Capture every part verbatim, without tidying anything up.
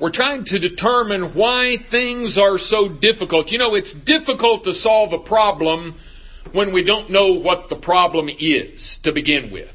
we're trying to determine why things are so difficult. You know, it's difficult to solve a problem when we don't know what the problem is to begin with.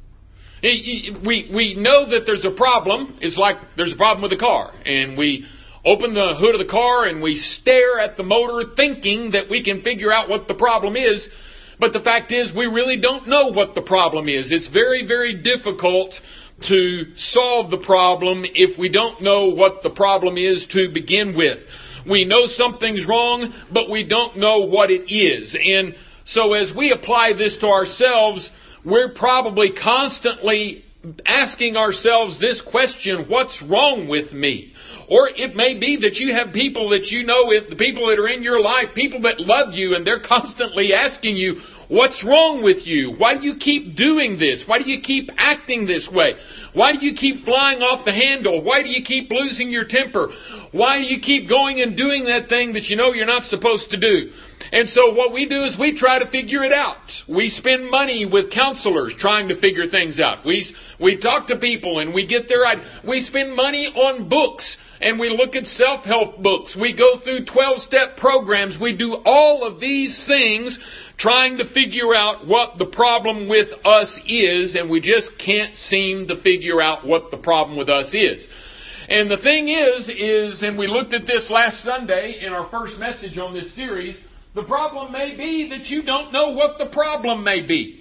We, we know that there's a problem. It's like there's a problem with the car. And we open the hood of the car and we stare at the motor thinking that we can figure out what the problem is. But the fact is we really don't know what the problem is. It's very, very difficult to solve the problem if we don't know what the problem is to begin with. We know something's wrong, but we don't know what it is. And so as we apply this to ourselves, we're probably constantly asking ourselves this question, what's wrong with me? Or it may be that you have people that you know, if the people that are in your life, people that love you, and they're constantly asking you, what's wrong with you? Why do you keep doing this? Why do you keep acting this way? Why do you keep flying off the handle? Why do you keep losing your temper? Why do you keep going and doing that thing that you know you're not supposed to do? And so what we do is we try to figure it out. We spend money with counselors trying to figure things out. We we talk to people and we get their we spend money on books and we look at self-help books. We go through twelve-step programs. We do all of these things trying to figure out what the problem with us is, and we just can't seem to figure out what the problem with us is. And the thing is, is, and we looked at this last Sunday in our first message on this series, the problem may be that you don't know what the problem may be.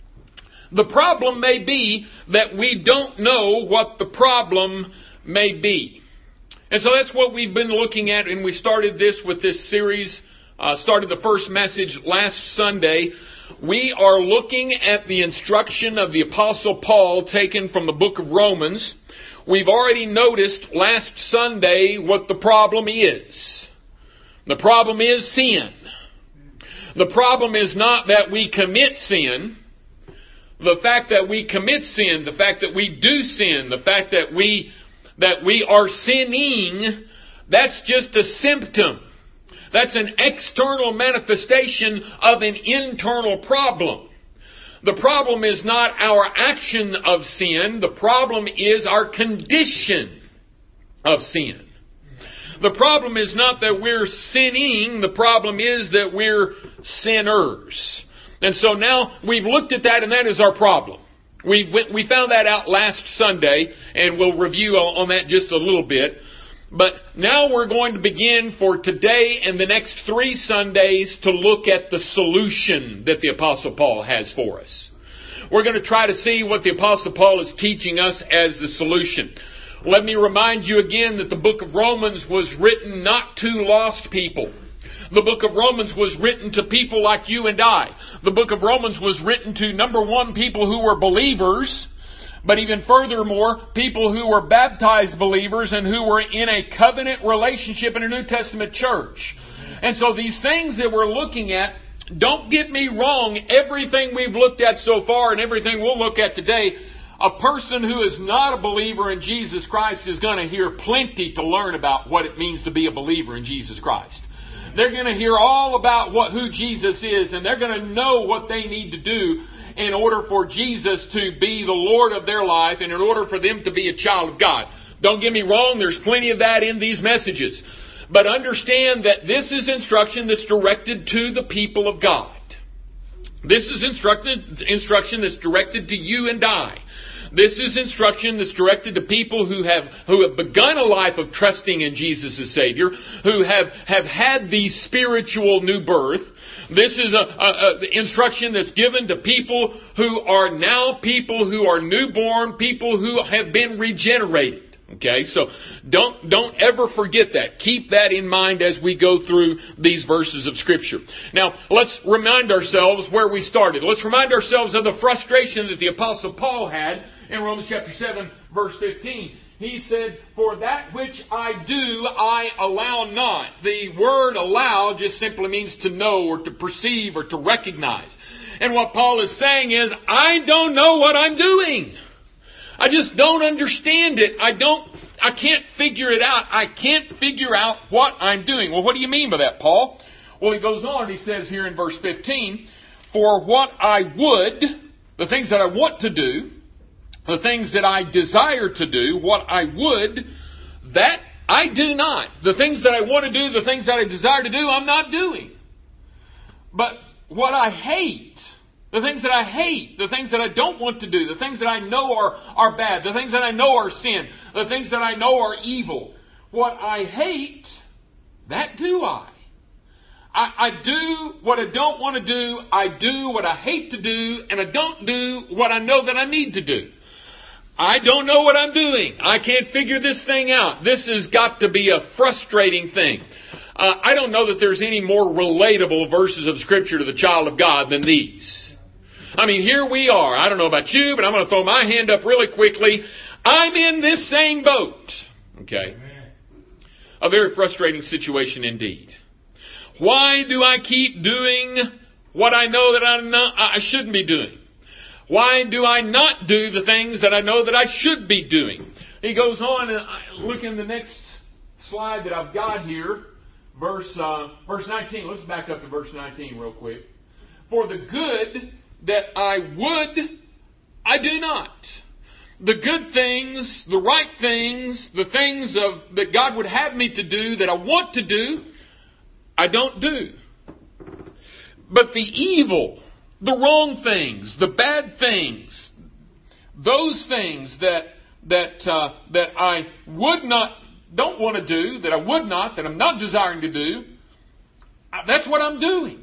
The problem may be that we don't know what the problem may be. And so that's what we've been looking at, and we started this with this series, uh, started the first message last Sunday. We are looking at the instruction of the Apostle Paul taken from the book of Romans. We've already noticed last Sunday what the problem is. The problem is sin. The problem is not that we commit sin. The fact that we commit sin, the fact that we do sin, the fact that we that we are sinning, that's just a symptom. That's an external manifestation of an internal problem. The problem is not our action of sin. The problem is our condition of sin. The problem is not that we're sinning. The problem is that we're sinners. And so now we've looked at that, and that is our problem. We we found that out last Sunday, and we'll review on that just a little bit. But now we're going to begin for today and the next three Sundays to look at the solution that the Apostle Paul has for us. We're going to try to see what the Apostle Paul is teaching us as the solution. Let me remind you again that the book of Romans was written not to lost people. The book of Romans was written to people like you and I. The book of Romans was written to, number one, people who were believers, but even furthermore, people who were baptized believers and who were in a covenant relationship in a New Testament church. And so these things that we're looking at, don't get me wrong, everything we've looked at so far and everything we'll look at today, a person who is not a believer in Jesus Christ is going to hear plenty to learn about what it means to be a believer in Jesus Christ. They're going to hear all about what who Jesus is, and they're going to know what they need to do in order for Jesus to be the Lord of their life and in order for them to be a child of God. Don't get me wrong, there's plenty of that in these messages. But understand that this is instruction that's directed to the people of God. This is instructed, instruction that's directed to you and I. This is instruction that's directed to people who have who have begun a life of trusting in Jesus as Savior, who have, have had the spiritual new birth. This is a, a, a instruction that's given to people who are now people who are newborn, people who have been regenerated. Okay, so don't don't ever forget that. Keep that in mind as we go through these verses of Scripture. Now, let's remind ourselves where we started. Let's remind ourselves of the frustration that the Apostle Paul had in Romans chapter seven, verse fifteen. He said, "For that which I do, I allow not." The word allow just simply means to know or to perceive or to recognize. And what Paul is saying is, I don't know what I'm doing. I just don't understand it. I don't, I can't figure it out. I can't figure out what I'm doing. Well, what do you mean by that, Paul? Well, he goes on and he says here in verse fifteen, "For what I would," the things that I want to do, the things that I desire to do, what I would, that I do not. The things that I want to do, the things that I desire to do, I'm not doing. But what I hate, the things that I hate, the things that I don't want to do, the things that I know are, are bad, the things that I know are sin, the things that I know are evil, what I hate, that do I. I, I do what I don't want to do, I do what I hate to do, and I don't do what I know that I need to do. I don't know what I'm doing. I can't figure this thing out. This has got to be a frustrating thing. Uh, I don't know that there's any more relatable verses of Scripture to the child of God than these. I mean, here we are. I don't know about you, but I'm going to throw my hand up really quickly. I'm in this same boat. Okay. A very frustrating situation indeed. Why do I keep doing what I know that I'm not, I shouldn't be doing? Why do I not do the things that I know that I should be doing? He goes on, and look in the next slide that I've got here, verse uh, verse nineteen. Let's back up to verse nineteen real quick. For the good that I would, I do not. The good things, the right things, the things of that God would have me to do, that I want to do, I don't do. But the evil, the wrong things, the bad things, those things that that uh, that I would not, don't want to do, that I would not, that I'm not desiring to do, that's what I'm doing.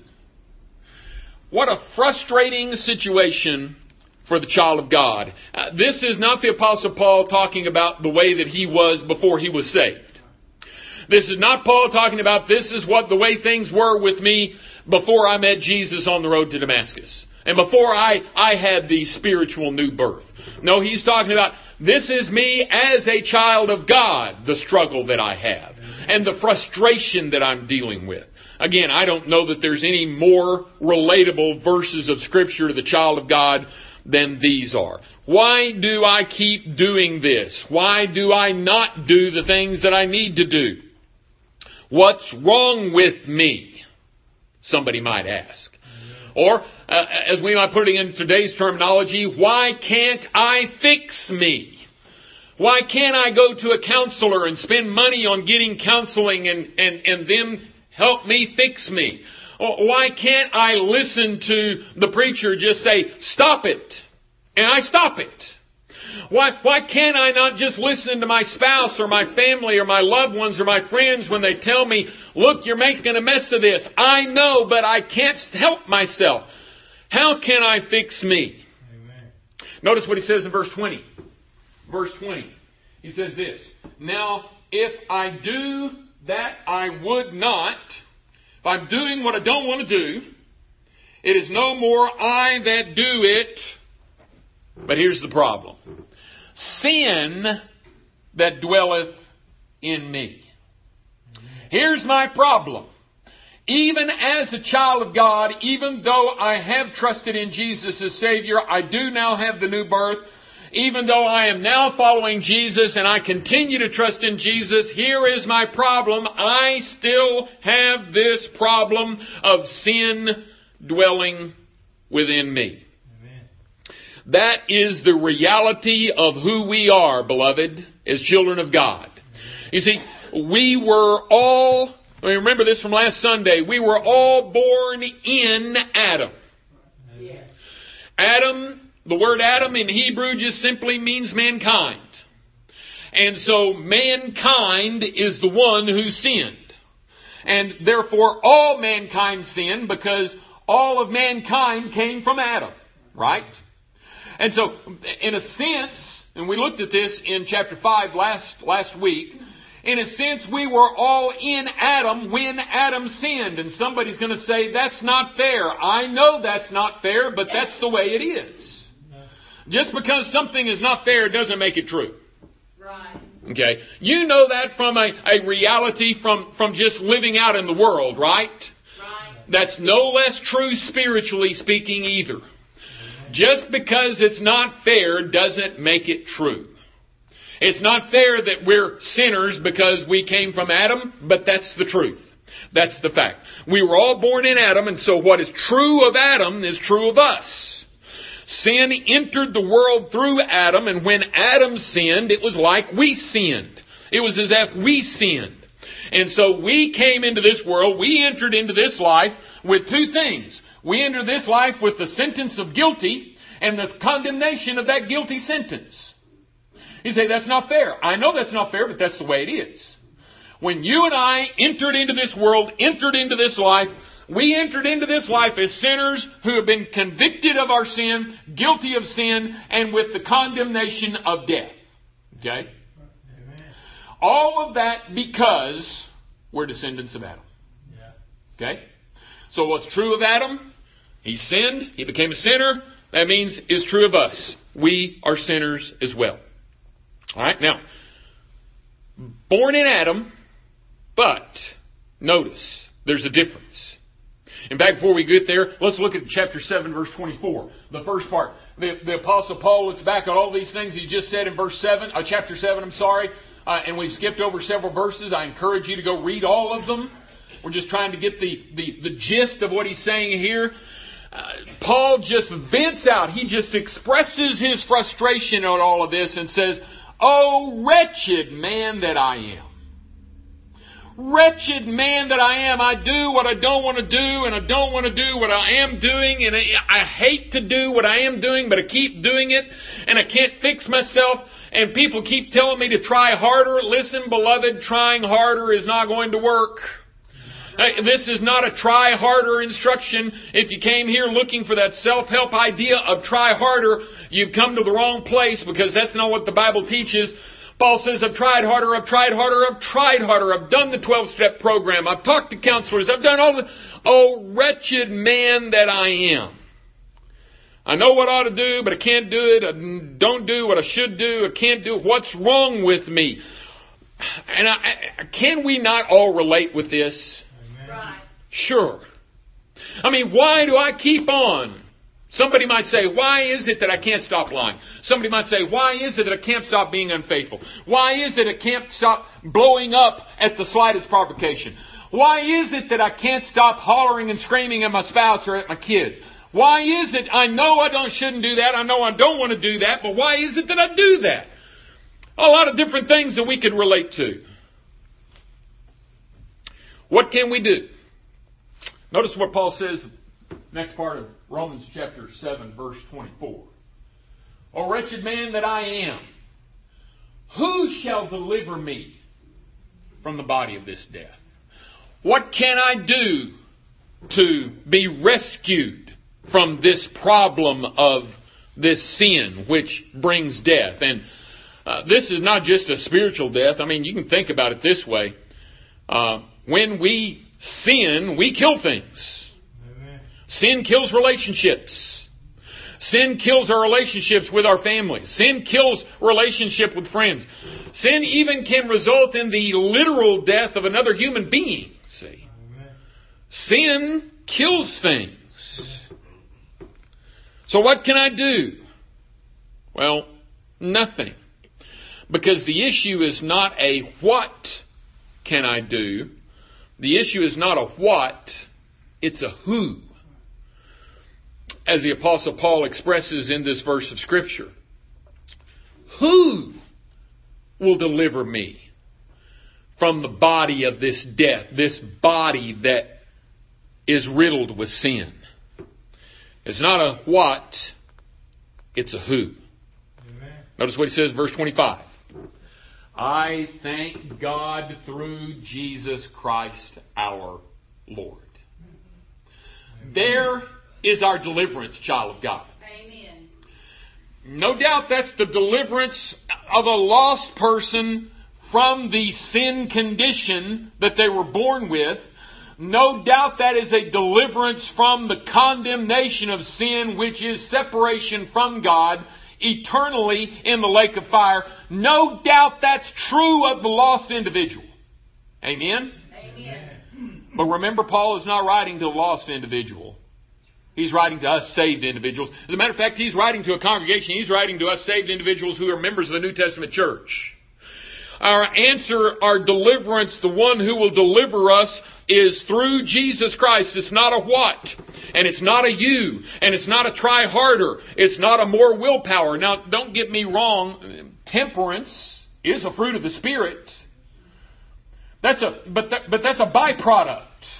What a frustrating situation for the child of God. Uh, this is not the Apostle Paul talking about the way that he was before he was saved. This is not Paul talking about this is what the way things were with me before I met Jesus on the road to Damascus. And before I, I had the spiritual new birth. No, he's talking about this is me as a child of God, the struggle that I have. And the frustration that I'm dealing with. Again, I don't know that there's any more relatable verses of Scripture to the child of God than these are. Why do I keep doing this? Why do I not do the things that I need to do? What's wrong with me? Somebody might ask. Or, uh, as we might put it in today's terminology, why can't I fix me? Why can't I go to a counselor and spend money on getting counseling and, and, and them help me fix me? Or why can't I listen to the preacher just say, stop it, and I stop it? Why, why can't I not just listen to my spouse or my family or my loved ones or my friends when they tell me, look, you're making a mess of this. I know, but I can't help myself. How can I fix me? Amen. Notice what he says in verse twenty. Verse twenty. He says this, now if I do that I would not, if I'm doing what I don't want to do, it is no more I that do it. But here's the problem. Sin that dwelleth in me. Here's my problem. Even as a child of God, even though I have trusted in Jesus as Savior, I do now have the new birth. Even though I am now following Jesus and I continue to trust in Jesus, here is my problem. I still have this problem of sin dwelling within me. That is the reality of who we are, beloved, as children of God. You see, we were all, remember this from last Sunday, we were all born in Adam. Yes. Adam, the word Adam in Hebrew just simply means mankind. And so mankind is the one who sinned. And therefore all mankind sinned because all of mankind came from Adam, right? And so, in a sense, and we looked at this in chapter five last, last week, in a sense we were all in Adam when Adam sinned. And somebody's going to say, that's not fair. I know that's not fair, but that's the way it is. Just because something is not fair doesn't make it true. Right. Okay? You know that from a, a reality from, from just living out in the world, right? Right. That's no less true spiritually speaking either. Just because it's not fair doesn't make it true. It's not fair that we're sinners because we came from Adam, but that's the truth. That's the fact. We were all born in Adam, and so what is true of Adam is true of us. Sin entered the world through Adam, and when Adam sinned, it was like we sinned. It was as if we sinned. And so we came into this world, we entered into this life with two things. We entered this life with the sentence of guilty and the condemnation of that guilty sentence. You say, that's not fair. I know that's not fair, but that's the way it is. When you and I entered into this world, entered into this life, we entered into this life as sinners who have been convicted of our sin, guilty of sin, and with the condemnation of death. Okay? All of that because we're descendants of Adam. Okay? So what's true of Adam? He sinned. He became a sinner. That means is true of us. We are sinners as well. All right? Now, born in Adam, but notice there's a difference. In fact, before we get there, let's look at chapter seven, verse twenty-four. The first part. The, the Apostle Paul looks back at all these things he just said in verse seven, uh, chapter seven, I'm sorry. Uh, and we've skipped over several verses. I encourage you to go read all of them. We're just trying to get the, the, the gist of what he's saying here. Uh, Paul just vents out. He just expresses his frustration on all of this and says, "Oh, wretched man that I am. Wretched man that I am. I do what I don't want to do, and I don't want to do what I am doing, and I, I hate to do what I am doing, but I keep doing it, and I can't fix myself, and people keep telling me to try harder. Listen, beloved, trying harder is not going to work. This is not a try harder instruction. If you came here looking for that self-help idea of try harder, you've come to the wrong place, because that's not what the Bible teaches. Paul says, I've tried harder, I've tried harder, I've tried harder. I've done the twelve-step program. I've talked to counselors. I've done all the... Oh, wretched man that I am. I know what I ought to do, but I can't do it. I don't do what I should do. I can't do it. What's wrong with me? And I, I, can we not all relate with this? Right. Sure. I mean, why do I keep on? Somebody might say, why is it that I can't stop lying? Somebody might say, why is it that I can't stop being unfaithful? Why is it I can't stop blowing up at the slightest provocation? Why is it that I can't stop hollering and screaming at my spouse or at my kids? Why is it I know I don't shouldn't do that, I know I don't want to do that, but why is it that I do that? A lot of different things that we can relate to. What can we do? Notice what Paul says, next part of Romans chapter seven, verse twenty-four. O wretched man that I am, who shall deliver me from the body of this death? What can I do to be rescued from this problem of this sin which brings death? And uh, this is not just a spiritual death. I mean, you can think about it this way. Uh, when we sin, we kill things. Sin kills relationships. Sin kills our relationships with our families. Sin kills relationship with friends. Sin even can result in the literal death of another human being. See, sin kills things. So what can I do? Well, nothing. Because the issue is not a what can I do. The issue is not a what, it's a who. As the Apostle Paul expresses in this verse of Scripture. Who will deliver me from the body of this death, this body that is riddled with sin? It's not a what, it's a who. Amen. Notice what he says, verse twenty-five. I thank God through Jesus Christ our Lord. Amen. There is our deliverance, child of God. Amen. No doubt that's the deliverance of a lost person from the sin condition that they were born with. No doubt that is a deliverance from the condemnation of sin, which is separation from God eternally in the lake of fire. No doubt that's true of the lost individual. Amen? Amen. But remember, Paul is not writing to a lost individual. He's writing to us saved individuals. As a matter of fact, he's writing to a congregation. He's writing to us saved individuals who are members of the New Testament church. Our answer, our deliverance, the one who will deliver us is through Jesus Christ. It's not a what, and it's not a you, and it's not a try harder. It's not a more willpower. Now, don't get me wrong. Temperance is a fruit of the Spirit. That's a, but that, but that's a byproduct.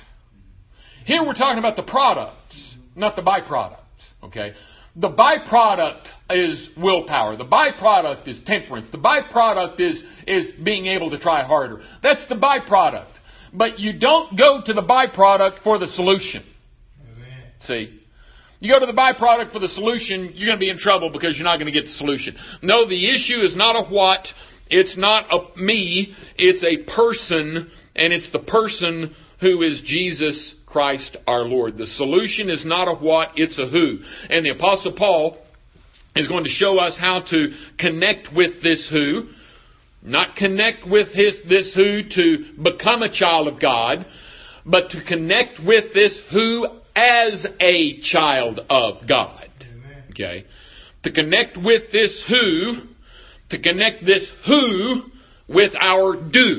Here we're talking about the product, not the byproduct. Okay? The byproduct is willpower. The byproduct is temperance. The byproduct is, is being able to try harder. That's the byproduct. But you don't go to the byproduct for the solution. Amen. See? You go to the byproduct for the solution, you're going to be in trouble because you're not going to get the solution. No, the issue is not a what, it's not a me, it's a person, and it's the person who is Jesus Christ our Lord. The solution is not a what, it's a who. And the Apostle Paul is going to show us how to connect with this who. Not connect with his, this who to become a child of God, but to connect with this who as a child of God. Amen. Okay? To connect with this who, to connect this who with our do.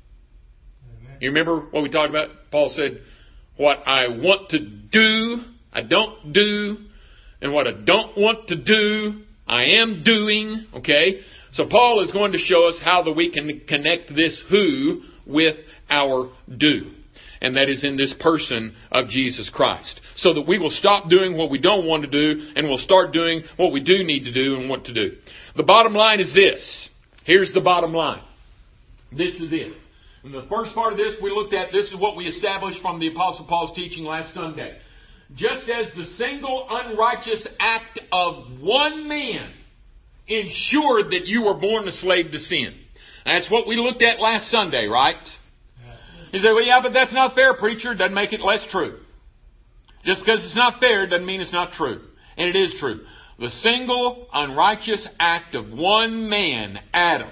Amen. You remember what we talked about? Paul said, what I want to do, I don't do. And what I don't want to do, I am doing. Okay? So Paul is going to show us how that we can connect this who with our do. And that is in this person of Jesus Christ. So that we will stop doing what we don't want to do and we'll start doing what we do need to do and want to do. The bottom line is this. Here's the bottom line. This is it. In the first part of this we looked at, this is what we established from the Apostle Paul's teaching last Sunday. Just as the single unrighteous act of one man ensured that you were born a slave to sin. That's what we looked at last Sunday, right? You say, well, yeah, but that's not fair, preacher. Doesn't make it less true. Just because it's not fair doesn't mean it's not true. And it is true. The single unrighteous act of one man, Adam,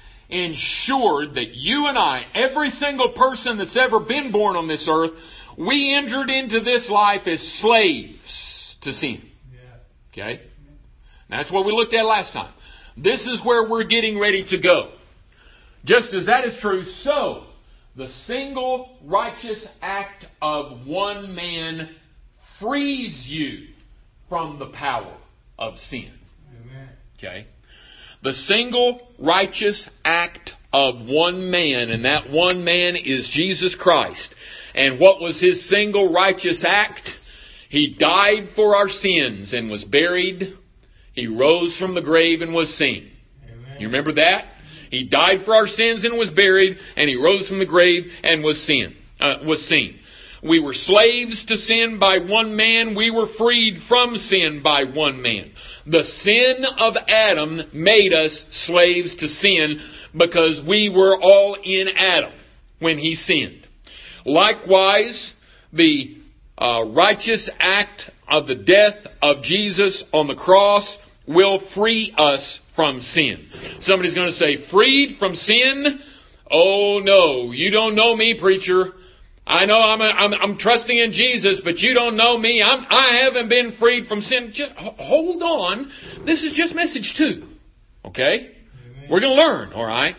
ensured that you and I, every single person that's ever been born on this earth, we entered into this life as slaves to sin. Okay? That's what we looked at last time. This is where we're getting ready to go. Just as that is true, so the single righteous act of one man frees you from the power of sin. Amen. Okay? The single righteous act of one man, and that one man is Jesus Christ. And what was his single righteous act? He died for our sins and was buried. He rose from the grave and was seen. Amen. You remember that? He died for our sins and was buried, and he rose from the grave and was seen. Uh, was seen. We were slaves to sin by one man. We were freed from sin by one man. The sin of Adam made us slaves to sin because we were all in Adam when he sinned. Likewise, the uh, righteous act of the death of Jesus on the cross will free us from sin. Somebody's going to say, freed from sin? Oh no, you don't know me, preacher. I know I'm, a, I'm I'm trusting in Jesus, but you don't know me. I'm I haven't been freed from sin. Just hold on. This is just message two. Okay? Amen. We're going to learn, all right?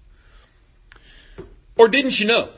Or didn't you know?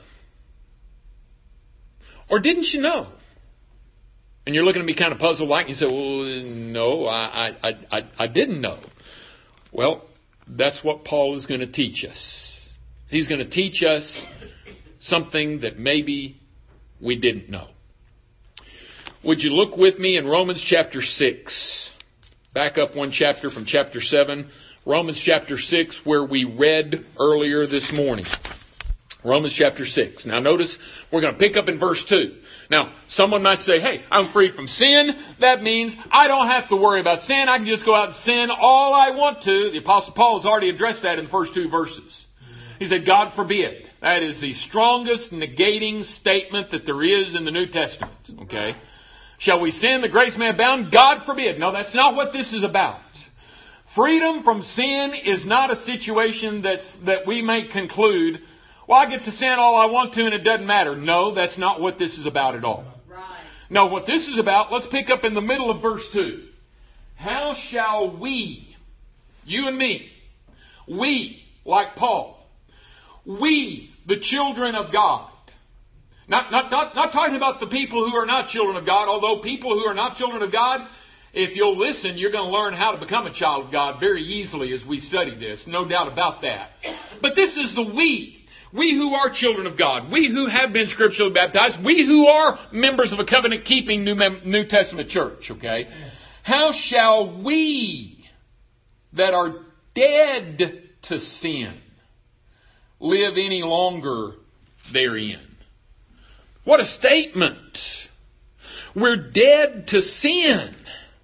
Or didn't you know? And you're looking at me kind of puzzled like, you say, well, no, I, I, I, I didn't know. Well, that's what Paul is going to teach us. He's going to teach us something that maybe we didn't know. Would you look with me in Romans chapter six? Back up one chapter from chapter seven. Romans chapter six, where we read earlier this morning. Romans chapter six. Now notice, we're going to pick up in verse two. Now, someone might say, hey, I'm freed from sin. That means I don't have to worry about sin. I can just go out and sin all I want to. The Apostle Paul has already addressed that in the first two verses. He said, God forbid. That is the strongest negating statement that there is in the New Testament. Okay? Shall we sin that grace may abound? God forbid. No, that's not what this is about. Freedom from sin is not a situation that's, that we may conclude, well, I get to sin all I want to and it doesn't matter. No, that's not what this is about at all. Right. No, what this is about, let's pick up in the middle of verse two. How shall we, you and me, we, like Paul, we, the children of God, not, not, not, not talking about the people who are not children of God, although people who are not children of God If you'll listen, you're going to learn how to become a child of God very easily as we study this. No doubt about that. But this is the we. We who are children of God. We who have been scripturally baptized. We who are members of a covenant-keeping New, New Testament church. Okay? How shall we that are dead to sin live any longer therein? What a statement. We're dead to sin.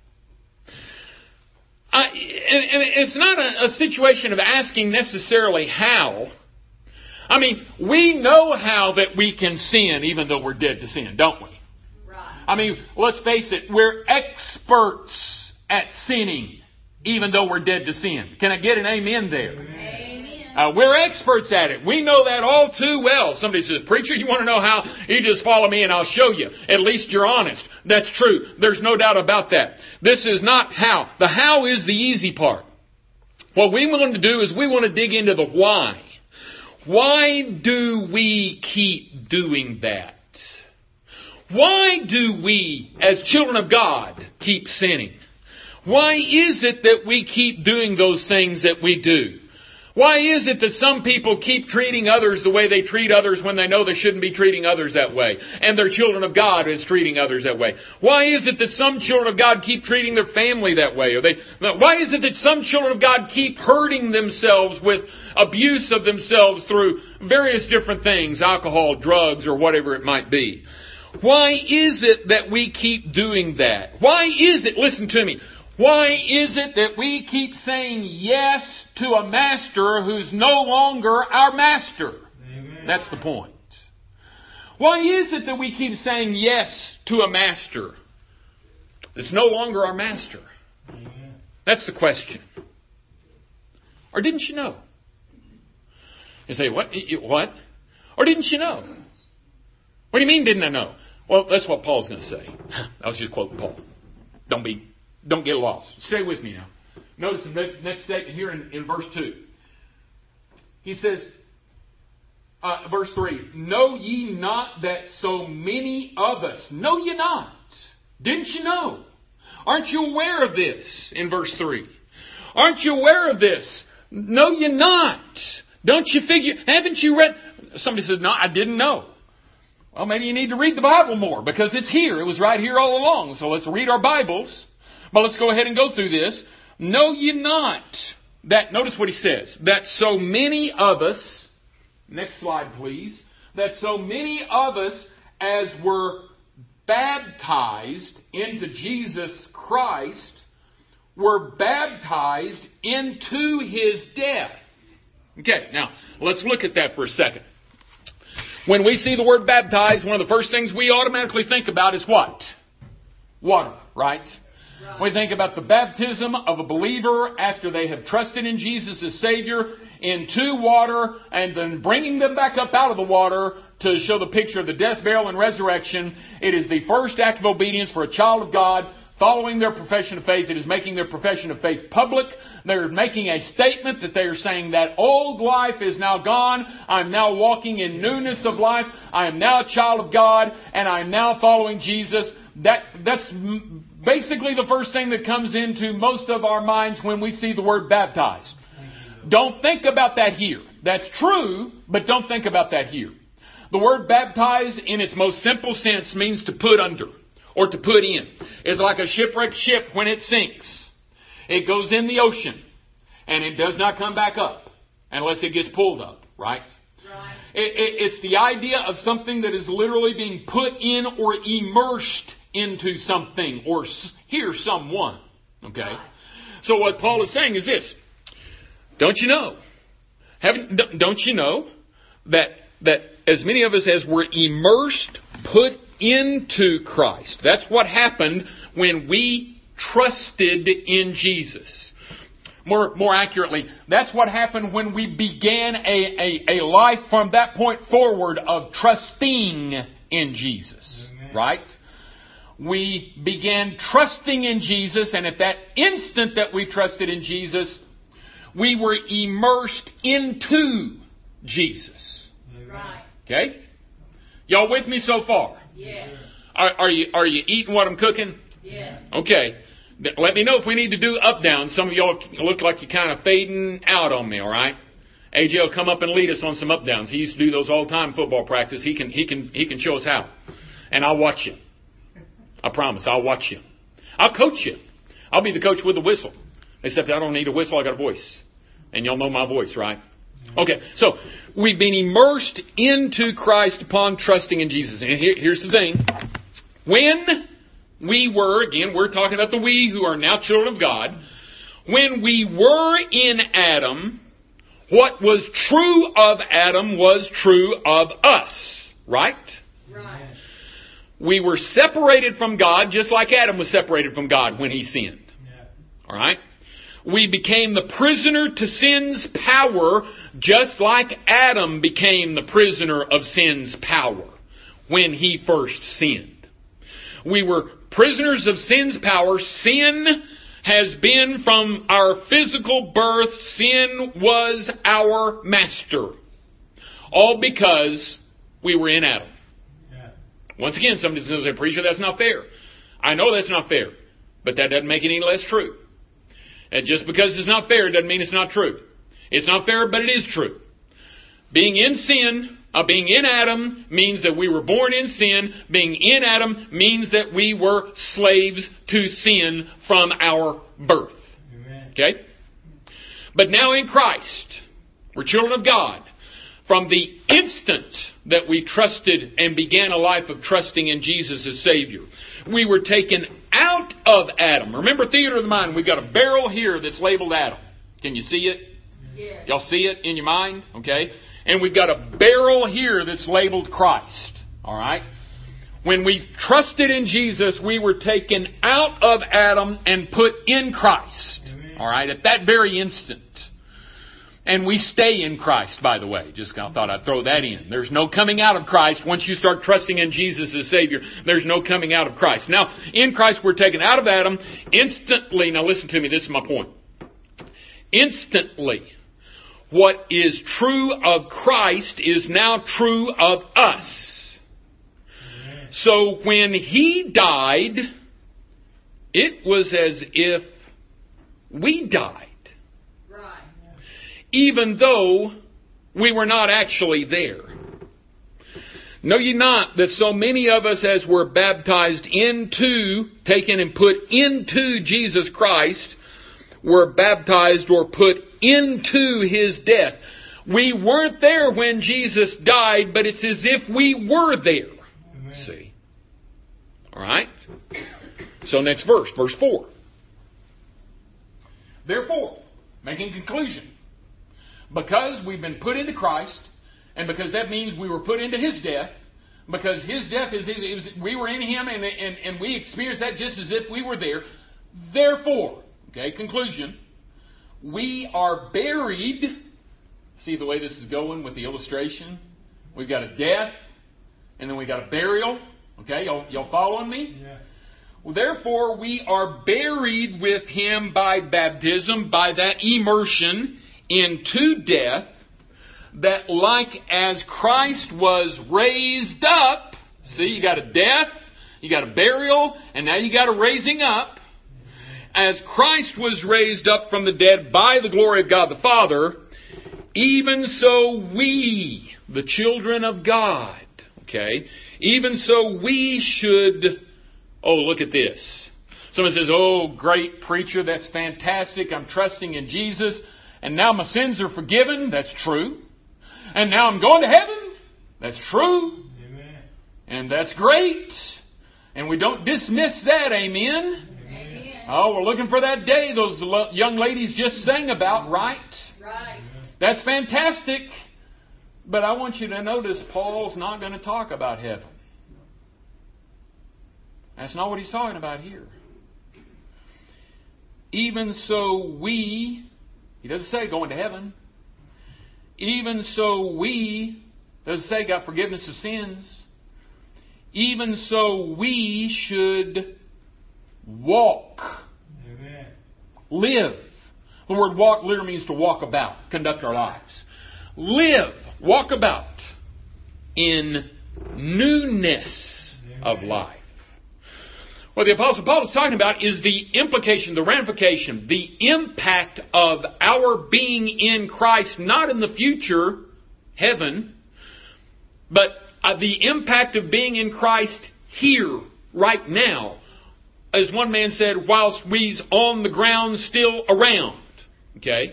I, and, and it's not a, a situation of asking necessarily how. I mean, we know how that we can sin even though we're dead to sin, don't we? Right. I mean, let's face it, we're experts at sinning even though we're dead to sin. Can I get an amen there? Amen. Uh, we're experts at it. We know that all too well. Somebody says, preacher, you want to know how? You just follow me and I'll show you. At least you're honest. That's true. There's no doubt about that. This is not how. The how is the easy part. What we want to do is we want to dig into the why. Why do we keep doing that? Why do we, as children of God, keep sinning? Why is it that we keep doing those things that we do? Why is it that some people keep treating others the way they treat others when they know they shouldn't be treating others that way? And their children of God is treating others that way. Why is it that some children of God keep treating their family that way? Or they, why is it that some children of God keep hurting themselves with abuse of themselves through various different things, alcohol, drugs, or whatever it might be? Why is it that we keep doing that? Why is it, listen to me, why is it that we keep saying yes to a master who's no longer our master? Amen. That's the point. Why is it that we keep saying yes to a master that's no longer our master? Amen. That's the question. Or didn't you know? You say, what? What? Or didn't you know? What do you mean, didn't I know? Well, that's what Paul's going to say. I was just quoting Paul. Don't be, don't get lost. Stay with me now. Notice the next, next statement here in, in verse two. He says, uh, verse three, know ye not that so many of us, know ye not? Didn't you know? Aren't you aware of this in verse three? Aren't you aware of this? Know ye not? Don't you figure, haven't you read? Somebody says, no, I didn't know. Well, maybe you need to read the Bible more because it's here. It was right here all along. So let's read our Bibles. But let's go ahead and go through this. Know ye not that, notice what he says, that so many of us, next slide please, that so many of us as were baptized into Jesus Christ were baptized into His death. Okay, now let's look at that for a second. When we see the word baptized, one of the first things we automatically think about is what? Water, right? Right. We think about the baptism of a believer after they have trusted in Jesus as Savior into water and then bringing them back up out of the water to show the picture of the death, burial, and resurrection. It is the first act of obedience for a child of God following their profession of faith. It is making their profession of faith public. They're making a statement that they are saying that old life is now gone. I'm now walking in newness of life. I am now a child of God and I am now following Jesus. That, that's basically the first thing that comes into most of our minds when we see the word baptized. Don't think about that here. That's true, but don't think about that here. The word baptize in its most simple sense means to put under or to put in. It's like a shipwrecked ship when it sinks. It goes in the ocean and it does not come back up unless it gets pulled up, right? Right. It, it, it's the idea of something that is literally being put in or immersed into something or here someone. Okay? Right. So what Paul is saying is this. Don't you know? Haven't, don't you know that that as many of us as were immersed, put into Christ. That's what happened when we trusted in Jesus. More, more accurately, that's what happened when we began a, a, a life from that point forward of trusting in Jesus. Amen. Right? We began trusting in Jesus, and at that instant that we trusted in Jesus, we were immersed into Jesus. Right. Okay? Y'all with me so far? Yes. Are, are you are you eating what I'm cooking? Yes. Okay. Let me know if we need to do up down. Some of y'all look like you're kind of fading out on me, all right? A J will come up and lead us on some up downs. He used to do those all the time football practice. He can he can he can show us how. And I'll watch you. I promise, I'll watch you. I'll coach you. I'll be the coach with the whistle. Except I don't need a whistle, I got a voice. And y'all know my voice, right? Okay, so we've been immersed into Christ upon trusting in Jesus. And here, here's the thing. When we were, again, we're talking about the we who are now children of God. When we were in Adam, what was true of Adam was true of us. Right? Right. We were separated from God just like Adam was separated from God when he sinned. Yeah. All right? We became the prisoner to sin's power just like Adam became the prisoner of sin's power when he first sinned. We were prisoners of sin's power. Sin has been from our physical birth. Sin was our master. All because we were in Adam. Yeah. Once again, somebody's going to say, preacher, that's not fair. I know that's not fair. But that doesn't make it any less true. And just because it's not fair doesn't mean it's not true. It's not fair, but it is true. Being in sin, uh, being in Adam, means that we were born in sin. Being in Adam means that we were slaves to sin from our birth. Amen. Okay? But now in Christ, we're children of God. From the instant that we trusted and began a life of trusting in Jesus as Savior, we were taken out of Adam. Remember, theater of the mind, we've got a barrel here that's labeled Adam. Can you see it? Yeah. Y'all see it in your mind? Okay? And we've got a barrel here that's labeled Christ. Alright? When we trusted in Jesus, we were taken out of Adam and put in Christ. Alright? At that very instant. And we stay in Christ, by the way. Just thought I'd throw that in. There's no coming out of Christ. Once you start trusting in Jesus as Savior, there's no coming out of Christ. Now, in Christ, we're taken out of Adam instantly. Now, listen to me. This is my point. Instantly, what is true of Christ is now true of us. So, when He died, it was as if we died. Even though we were not actually there. Know ye not that so many of us as were baptized into, taken and put into Jesus Christ, were baptized or put into His death. We weren't there when Jesus died, but it's as if we were there. Amen. See? Alright? So next verse, verse four. Therefore, making conclusion. Because we've been put into Christ, and because that means we were put into His death, because His death is, it was, we were in Him and, and, and we experienced that just as if we were there. Therefore, okay, conclusion, we are buried. See the way this is going with the illustration? We've got a death, and then we got a burial. Okay, y'all, y'all following me? Yeah. Well, therefore, we are buried with Him by baptism, by that immersion into death, that like as Christ was raised up, see, you got a death, you got a burial, and now you got a raising up. As Christ was raised up from the dead by the glory of God the Father, even so we, the children of God, okay, even so we should, oh, look at this. Someone says, oh, great preacher, that's fantastic, I'm trusting in Jesus. And now my sins are forgiven. That's true. And now I'm going to heaven. That's true. Amen. And that's great. And we don't dismiss that. Amen. Amen. Oh, we're looking for that day those young ladies just sang about, right? Right. That's fantastic. But I want you to notice Paul's not going to talk about heaven. That's not what he's talking about here. Even so we... He doesn't say going to heaven. Even so we, doesn't say got forgiveness of sins. Even so we should walk. Amen. Live. The word walk literally means to walk about, conduct our lives. Live, walk about in newness Amen. of life. What the Apostle Paul is talking about is the implication, the ramification, the impact of our being in Christ, not in the future, heaven, but uh, the impact of being in Christ here, right now. As one man said, whilst we's on the ground still around. Okay?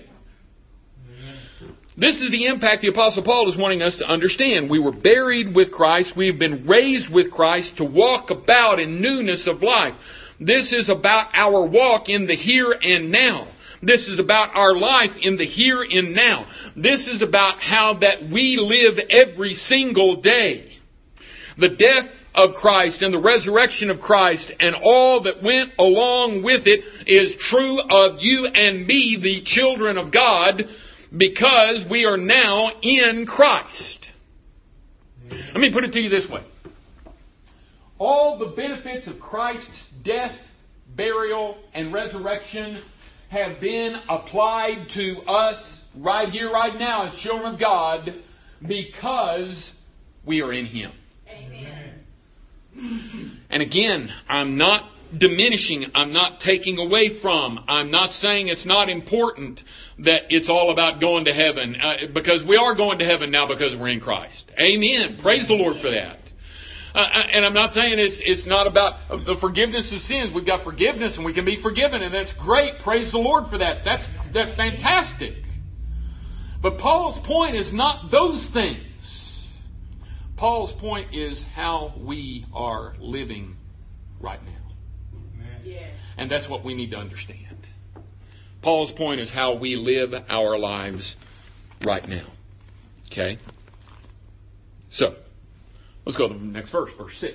This is the impact the Apostle Paul is wanting us to understand. We were buried with Christ. We have been raised with Christ to walk about in newness of life. This is about our walk in the here and now. This is about our life in the here and now. This is about how that we live every single day. The death of Christ and the resurrection of Christ and all that went along with it is true of you and me, the children of God, because we are now in Christ. Let me put it to you this way. All the benefits of Christ's death, burial, and resurrection have been applied to us right here, right now, as children of God, because we are in Him. Amen. And again, I'm not diminishing, I'm not taking away from, I'm not saying it's not important that it's all about going to heaven, uh, because we are going to heaven now because we're in Christ. Amen. Praise the Lord for that. Uh, and I'm not saying it's it's not about the forgiveness of sins. We've got forgiveness and we can be forgiven, and that's great. Praise the Lord for that. That's that's fantastic. But Paul's point is not those things. Paul's point is how we are living right now. Yes. And that's what we need to understand. Paul's point is how we live our lives right now. Okay? So, let's go to the next verse, verse six.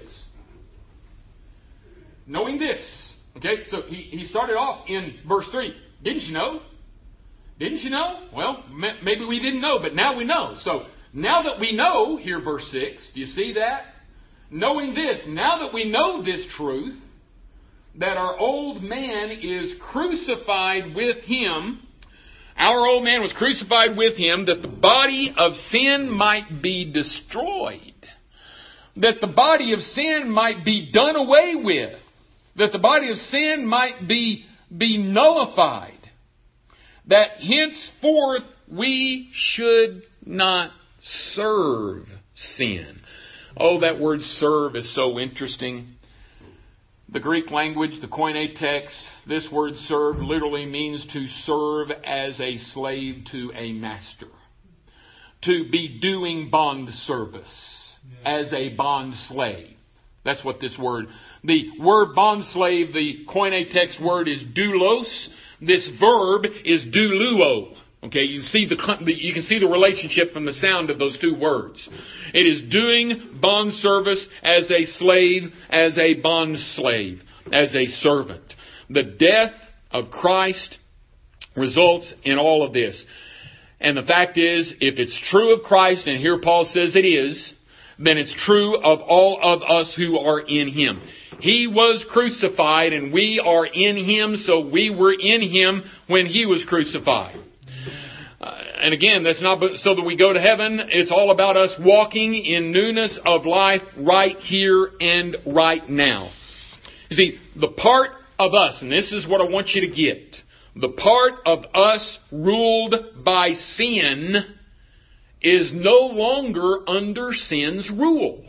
Knowing this. Okay, so he, he started off in verse three. Didn't you know? Didn't you know? Well, maybe we didn't know, but now we know. So, now that we know, here verse six, do you see that? Knowing this, now that we know this truth, that our old man is crucified with Him, our old man was crucified with Him, that the body of sin might be destroyed, that the body of sin might be done away with, that the body of sin might be, be nullified, that henceforth we should not serve sin. Oh, that word serve is so interesting. The Greek language, the Koine text, this word serve literally means to serve as a slave to a master. To be doing bond service as a bond slave. That's what this word, the word bond slave, the Koine text word is doulos. This verb is douluo. Okay, you see the, you can see the relationship from the sound of those two words. It is doing bond service as a slave, as a bond slave, as a servant. The death of Christ results in all of this. And the fact is, if it's true of Christ, and here Paul says it is, then it's true of all of us who are in Him. He was crucified and we are in Him, so we were in Him when He was crucified. Uh, and again, that's not so that we go to heaven. It's all about us walking in newness of life right here and right now. You see, the part of us, and this is what I want you to get, the part of us ruled by sin is no longer under sin's rule.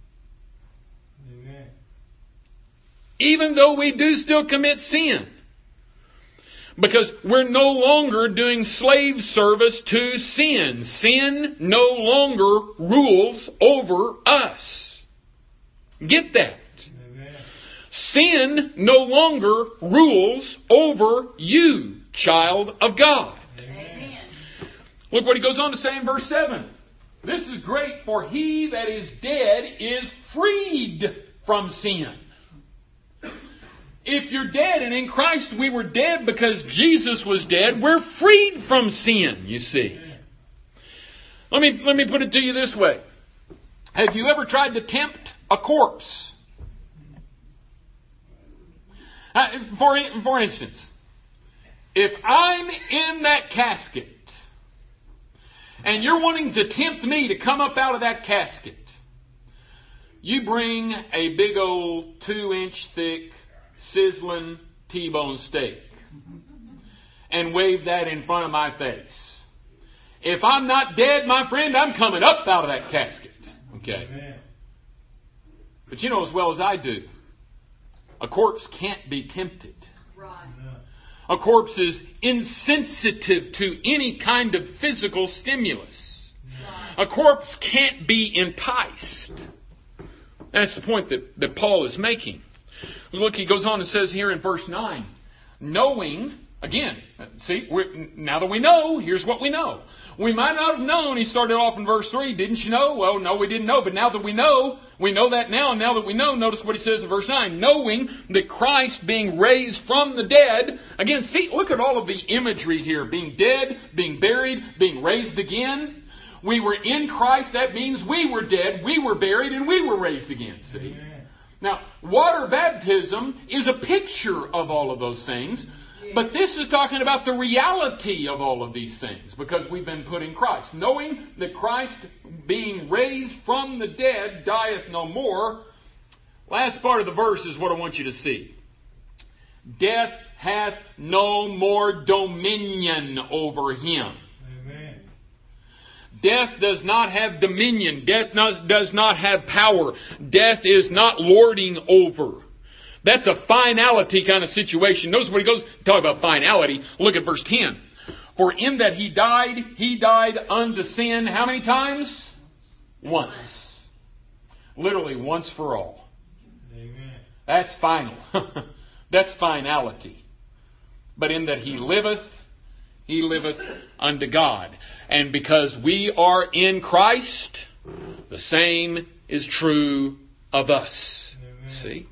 Amen. Even though we do still commit sin. Because we're no longer doing slave service to sin. Sin no longer rules over us. Get that. Amen. Sin no longer rules over you, child of God. Amen. Look what he goes on to say in verse seven. This is great, for he that is dead is freed from sin. If you're dead, and in Christ we were dead because Jesus was dead, we're freed from sin, you see. Let me, let me put it to you this way. Have you ever tried to tempt a corpse? Uh, for, for instance, if I'm in that casket, and you're wanting to tempt me to come up out of that casket, you bring a big old two inch thick sizzling T-bone steak and wave that in front of my face. If I'm not dead, my friend, I'm coming up out of that casket. Okay. Amen. But you know as well as I do, a corpse can't be tempted. Right. A corpse is insensitive to any kind of physical stimulus. A corpse can't be enticed. That's the point that, that Paul is making. Look, he goes on and says here in verse nine, knowing, again, see, we're, now that we know, here's what we know. We might not have known, he started off in verse three, didn't you know? Well, no, we didn't know, but now that we know, we know that now, and now that we know, notice what he says in verse nine, knowing that Christ being raised from the dead, again, see, look at all of the imagery here, being dead, being buried, being raised again. We were in Christ, that means we were dead, we were buried, and we were raised again, see? Amen. Now, water baptism is a picture of all of those things, but this is talking about the reality of all of these things, because we've been put in Christ. Knowing that Christ, being raised from the dead, dieth no more. Last part of the verse is what I want you to see. Death hath no more dominion over him. Amen. Death does not have dominion. Death does not have power. Death is not lording over. That's a finality kind of situation. Notice when he goes, talk about finality, look at verse ten. For in that he died, he died unto sin how many times? Once. Literally once for all. Amen. That's final. That's finality. But in that he liveth, he liveth unto God. And because we are in Christ, the same is true of us. Amen. See?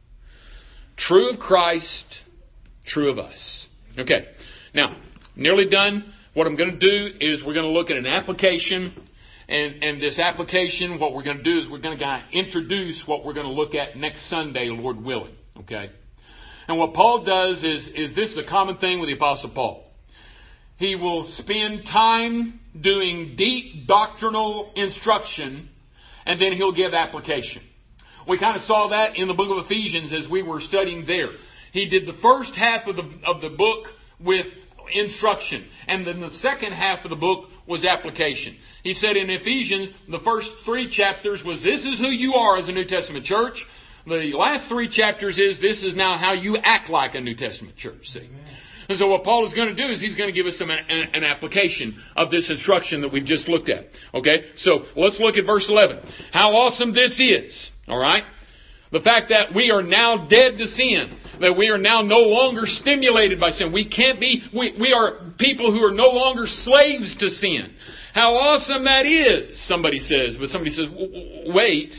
True of Christ, true of us. Okay. Now, nearly done. What I'm going to do is we're going to look at an application. And, and this application, what we're going to do is we're going to introduce what we're going to look at next Sunday, Lord willing. Okay. And what Paul does is, is this is a common thing with the Apostle Paul. He will spend time doing deep doctrinal instruction, and then he'll give application. We kind of saw that in the book of Ephesians as we were studying there. He did the first half of the of the book with instruction, and then the second half of the book was application. He said in Ephesians, the first three chapters was this is who you are as a New Testament church. The last three chapters is this is now how you act like a New Testament church. See? And so what Paul is going to do is he's going to give us some, an, an application of this instruction that we've just looked at. Okay? So let's look at verse eleven. How awesome this is. All right? The fact that we are now dead to sin. That we are now no longer stimulated by sin. We can't be, we, we are people who are no longer slaves to sin. How awesome that is, somebody says. But somebody says, wait,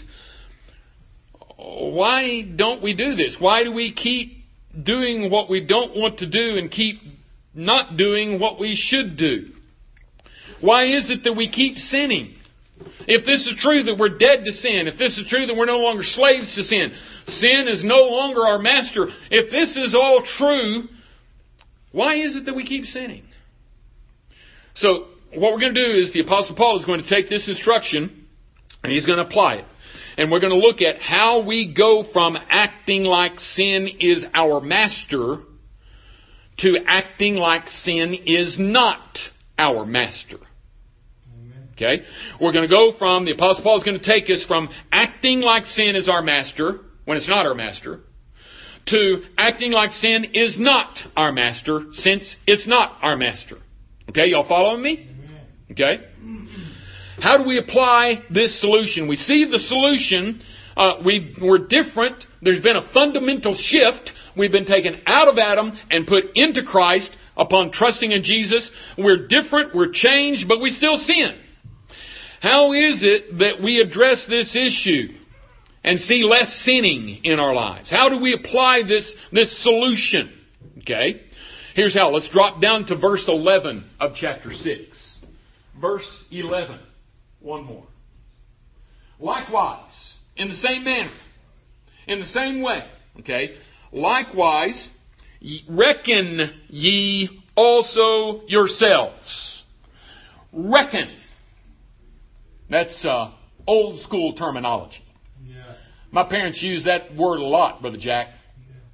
why don't we do this? Why do we keep doing what we don't want to do and keep not doing what we should do? Why is it that we keep sinning? If this is true that we're dead to sin, if this is true that we're no longer slaves to sin, sin is no longer our master, if this is all true, why is it that we keep sinning? So, what we're going to do is the Apostle Paul is going to take this instruction and he's going to apply it. And we're going to look at how we go from acting like sin is our master to acting like sin is not our master. Okay? We're going to go from, the Apostle Paul is going to take us from acting like sin is our master, when it's not our master, to acting like sin is not our master, since it's not our master. Okay? Y'all following me? Okay? How do we apply this solution? We see the solution. Uh, we, we're different. There's been a fundamental shift. We've been taken out of Adam and put into Christ upon trusting in Jesus. We're different. We're changed, but we still sin. How is it that we address this issue and see less sinning in our lives? How do we apply this, this solution? Okay. Here's how. Let's drop down to verse eleven of chapter six. Verse eleven. One more. Likewise, in the same manner, in the same way, okay, likewise, reckon ye also yourselves. Reckon. That's uh, old school terminology. Yeah. My parents use that word a lot, Brother Jack. Yeah.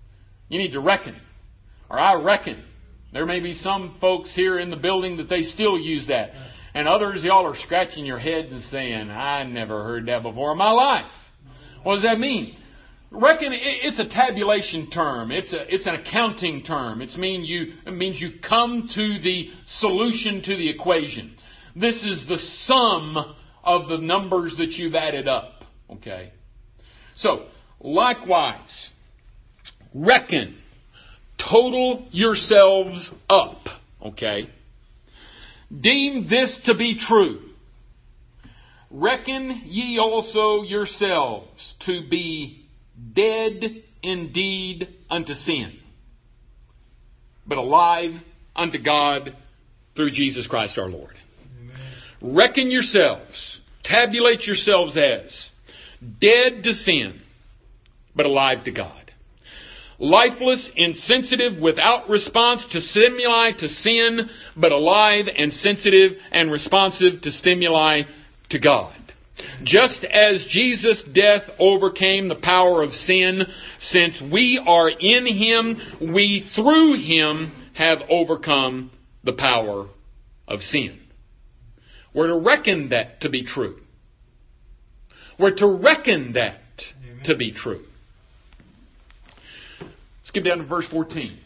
You need to reckon. Or I reckon. There may be some folks here in the building that they still use that. And others, y'all are scratching your heads and saying, I never heard that before in my life. What does that mean? Reckon, it's a tabulation term. It's a, it's an accounting term. It's mean you, it means you come to the solution to the equation. This is the sum of the numbers that you've added up. Okay? So, likewise, reckon. Total yourselves up. Okay? Deem this to be true. Reckon ye also yourselves to be dead indeed unto sin, but alive unto God through Jesus Christ our Lord. Amen. Reckon yourselves, tabulate yourselves as dead to sin, but alive to God. Lifeless, insensitive, without response to stimuli to sin, but alive and sensitive and responsive to stimuli to God. Just as Jesus' death overcame the power of sin, since we are in Him, we through Him have overcome the power of sin. We're to reckon that to be true. We're to reckon that Amen. To be true. Skip down to verse fourteen.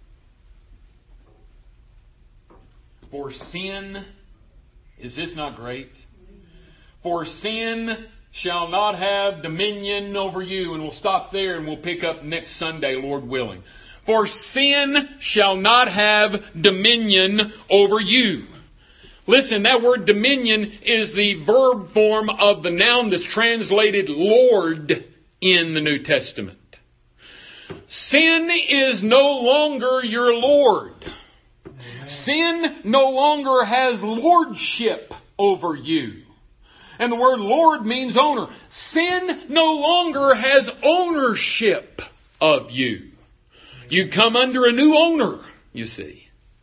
For sin, is this not great? For sin shall not have dominion over you. And we'll stop there and we'll pick up next Sunday, Lord willing. For sin shall not have dominion over you. Listen, that word dominion is the verb form of the noun that's translated Lord in the New Testament. Sin is no longer your Lord. Amen. Sin no longer has lordship over you. And the word Lord means owner. Sin no longer has ownership of you. You come under a new owner, you see.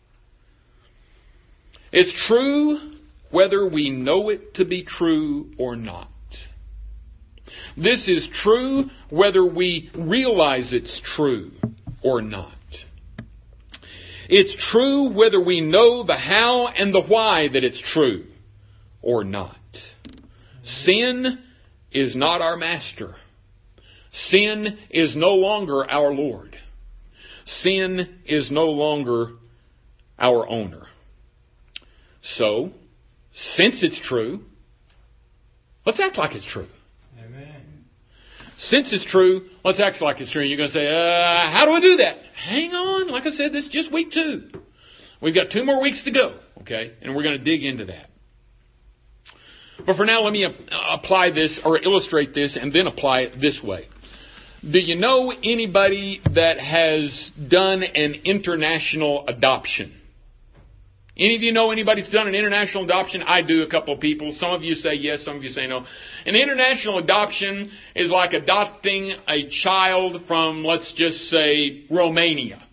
It's true whether we know it to be true or not. This is true whether we realize it's true or not. It's true whether we know the how and the why that it's true or not. Sin is not our master. Sin is no longer our Lord. Sin is no longer our owner. So, since it's true, let's act like it's true. Amen. Since it's true, let's act like it's true. You're going to say, uh, how do I do that? Hang on. Like I said, this is just week two. We've got two more weeks to go. Okay? And we're going to dig into that. But for now, let me apply this or illustrate this and then apply it this way. Do you know anybody that has done an international adoption? Any of you know anybody who's done an international adoption? I do, a couple of people. Some of you say yes, some of you say no. An international adoption is like adopting a child from, let's just say, Romania,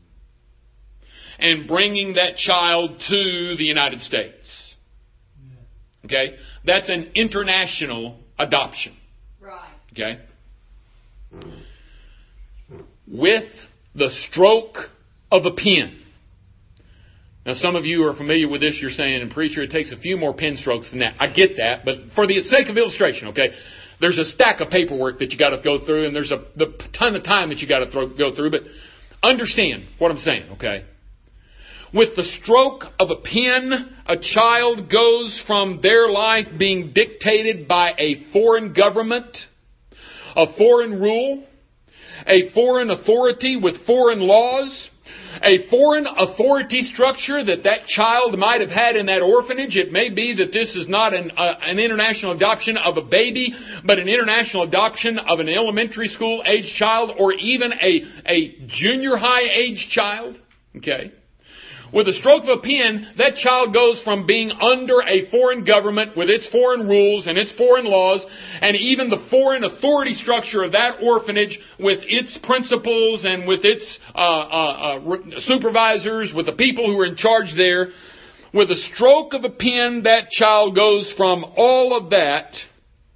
and bringing that child to the United States. Okay? That's an international adoption. Right. Okay? With the stroke of a pen. Now, some of you are familiar with this. You're saying, and preacher, it takes a few more pen strokes than that. I get that, but for the sake of illustration, okay, there's a stack of paperwork that you got to go through, and there's a the ton of time that you got to throw, go through. But understand what I'm saying, okay? With the stroke of a pen, a child goes from their life being dictated by a foreign government, a foreign rule, a foreign authority with foreign laws, a foreign authority structure that that child might have had in that orphanage. It may be that this is not an, uh, an international adoption of a baby, but an international adoption of an elementary school age child or even a, a junior high age child. Okay? With a stroke of a pen, that child goes from being under a foreign government with its foreign rules and its foreign laws, and even the foreign authority structure of that orphanage with its principals and with its uh, uh, uh, supervisors, with the people who are in charge there. With a stroke of a pen, that child goes from all of that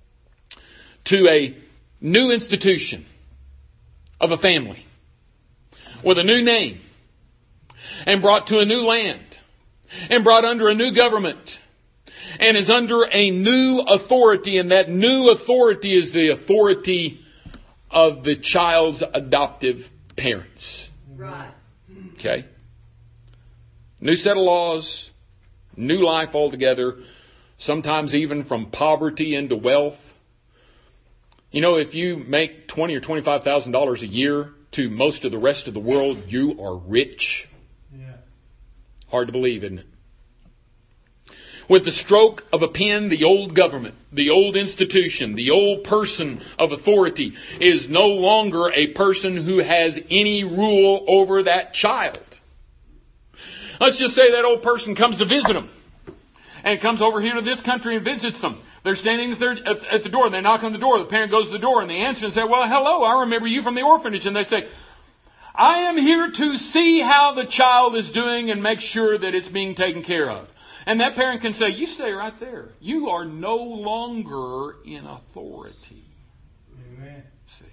to a new institution of a family. with a new name, and brought to a new land, and brought under a new government, and is under a new authority, and that new authority is the authority of the child's adoptive parents. Right. Okay? New set of laws, new life altogether, sometimes even from poverty into wealth. You know, if you make twenty or twenty-five thousand dollars a year, to most of the rest of the world, you are rich. Yeah. Hard to believe, isn't it? With the stroke of a pen, the old government, the old institution, the old person of authority is no longer a person who has any rule over that child. Let's just say that old person comes to visit them and comes over here to this country and visits them. They're standing at the door. They knock on the door. The parent goes to the door and they answer and say, well, hello, I remember you from the orphanage. And they say, I am here to see how the child is doing and make sure that it's being taken care of. And that parent can say, you stay right there. You are no longer in authority. Amen. See.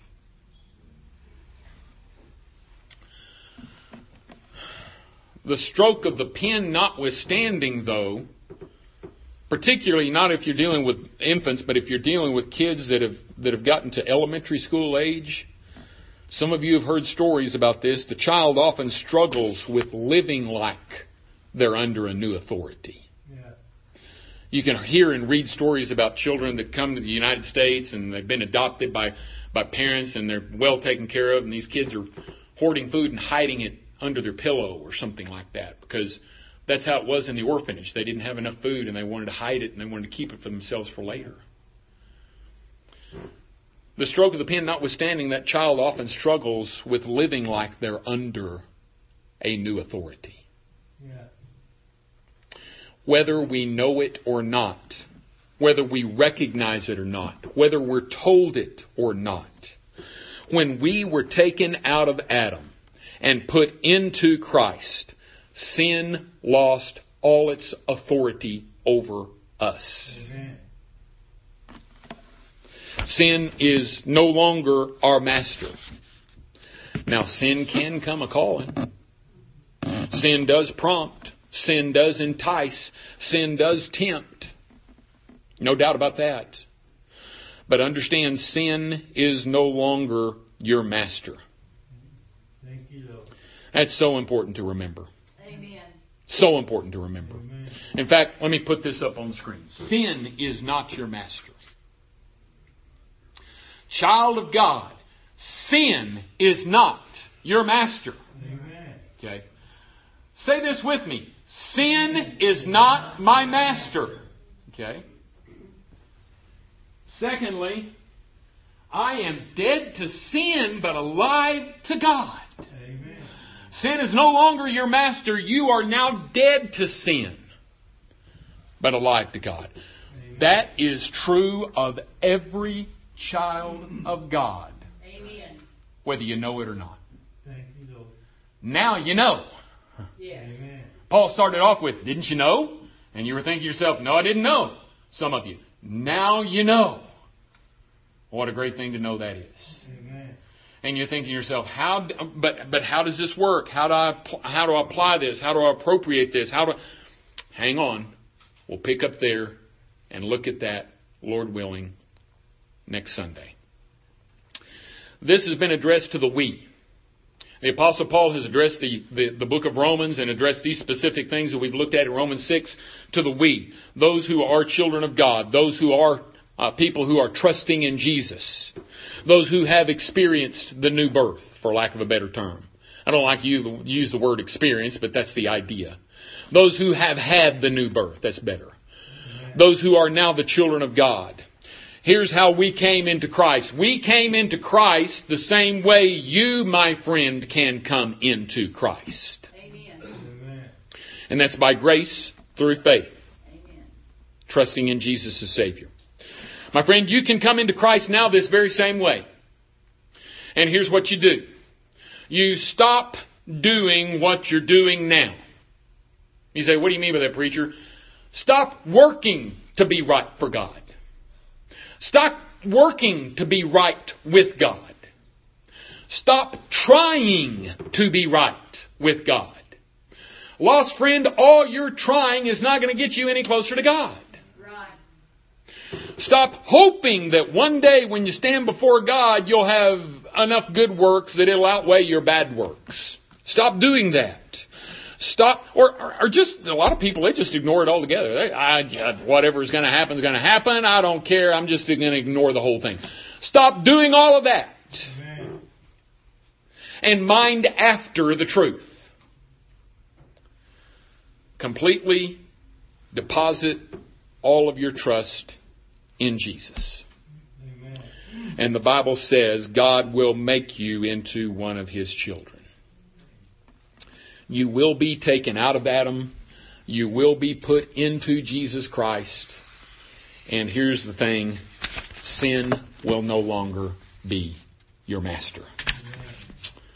The stroke of the pen notwithstanding, though, particularly not if you're dealing with infants, but if you're dealing with kids that have that have gotten to elementary school age, some of you have heard stories about this. The child often struggles with living like they're under a new authority. Yeah. You can hear and read stories about children that come to the United States and they've been adopted by, by parents and they're well taken care of, and these kids are hoarding food and hiding it under their pillow or something like that, because that's how it was in the orphanage. They didn't have enough food and they wanted to hide it and they wanted to keep it for themselves for later. The stroke of the pen notwithstanding, that child often struggles with living like they're under a new authority. Yeah. Whether we know it or not, whether we recognize it or not, whether we're told it or not, when we were taken out of Adam and put into Christ, sin lost all its authority over us. Amen. Sin is no longer our master. Now, sin can come a-calling. Sin does prompt. Sin does entice. Sin does tempt. No doubt about that. But understand, sin is no longer your master. Thank you, Lord. That's so important to remember. Amen. So important to remember. Amen. In fact, let me put this up on the screen. Sin is not your master. Child of God, sin is not your master. Amen. Okay? Say this with me. Sin is not my master. Okay? Secondly, I am dead to sin but alive to God. Amen. Sin is no longer your master. You are now dead to sin but alive to God. Amen. That is true of every child of God, Amen. whether you know it or not. Thank you, Lord. Now you know. Yes. Amen. Paul started off with, didn't you know? And you were thinking to yourself, no, I didn't know. Some of you. Now you know. What a great thing to know that is. Amen. And you're thinking to yourself, how? But but how does this work? How do I how do I apply this? How do I appropriate this? How do? Hang on. We'll pick up there and look at that, Lord willing, next Sunday. This has been addressed to the we. The Apostle Paul has addressed the, the, the book of Romans and addressed these specific things that we've looked at in Romans six to the we. Those who are children of God. Those who are uh, people who are trusting in Jesus. Those who have experienced the new birth, for lack of a better term. I don't like to use the word experience, but that's the idea. Those who have had the new birth. That's better. Those who are now the children of God. Here's how we came into Christ. We came into Christ the same way you, my friend, can come into Christ. Amen. Amen. And that's by grace through faith. Amen. Trusting in Jesus as Savior. My friend, you can come into Christ now this very same way. And here's what you do. You stop doing what you're doing now. You say, what do you mean by that, preacher? Stop working to be right for God. Stop working to be right with God. Stop trying to be right with God. Lost friend, all your trying is not going to get you any closer to God. Right. Stop hoping that one day when you stand before God, you'll have enough good works that it'll outweigh your bad works. Stop doing that. Stop, or, or, or just, a lot of people, they just ignore it altogether. They, I, whatever's going to happen is going to happen. I don't care. I'm just going to ignore the whole thing. Stop doing all of that. Amen. And mind after the truth. Completely deposit all of your trust in Jesus. Amen. And the Bible says God will make you into one of His children. You will be taken out of Adam. You will be put into Jesus Christ. And here's the thing. Sin will no longer be your master. Amen.